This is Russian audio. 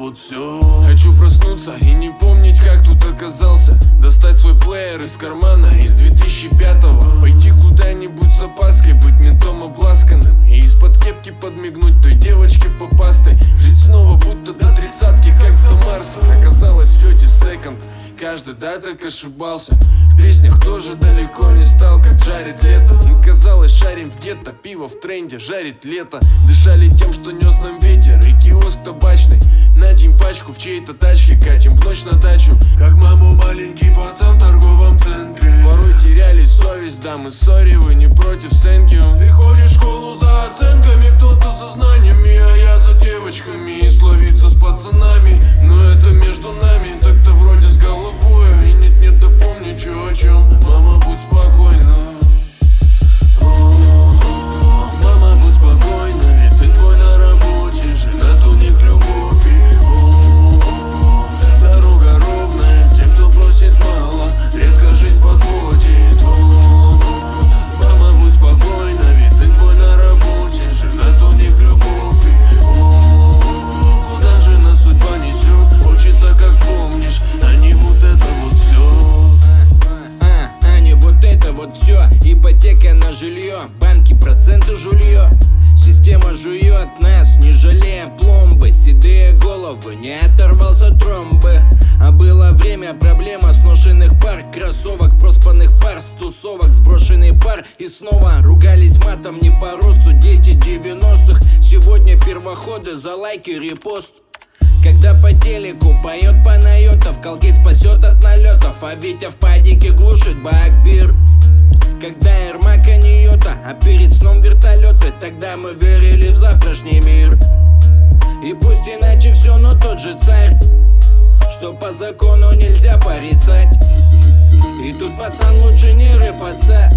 вот все. Хочу проснуться и не помнить, как тут оказался. Достать свой плеер из кармана из 2005-го. Пойти куда-нибудь с опаской, быть ментом обласканным и из-под кепки подмигнуть той девочке попастой. Жить снова будто до 30-ки, как до Марса. Оказалось 30 секонд, каждый, да, так ошибался. В песнях тоже далеко не стал, как жарит лето. Им казалось, шарим в гетто, пиво в тренде, жарит лето. Дышали тем, что нес нам ветер, и киоск табачный. Надень пачку в чьей-то тачке, катим в ночь на дачу. Как маму маленький пацан в торговом центре. Порой теряли совесть, да мы сори, вы не против, thank you. Ты ходишь в школу за оценками, кто-то за знаниями, а я за девочками. И словиться с пацанами, но это между нами. Так-то вроде с головой, и нет-нет, да помню, чё о чем. Мама, будь спокойна. Мама, будь спокойна, ведь сын твой на работе, женат у них любовь. И дорога ровная, те, кто просит мало, редко жизнь подводит. Мама, будь спокойна, ведь сын твой на работе, женат у них любовь. И куда же нас судьба несет, хочется, как помнишь, а не вот это вот все. Не вот это вот все. Ипотека на жилье, банки, проценты, жулье. Система жует нас, не жалея пломбы. Седые головы, не оторвался тромбы. А было время, проблема сношенных пар, кроссовок, проспанных пар, с тусовок, сброшенный пар. И снова ругались матом не по росту дети 90-х. Сегодня первоходы за лайки, репост. Когда по телеку поет Панайотов, Колгейт спасет от налетов, а Витя в падике глушит бакбир. Когда Ермака не йота, а перед сном вертолеты, тогда мы верили в завтрашний мир. И пусть иначе все, но тот же царь, что по закону нельзя порицать. И тут, пацан, лучше не рыпаться.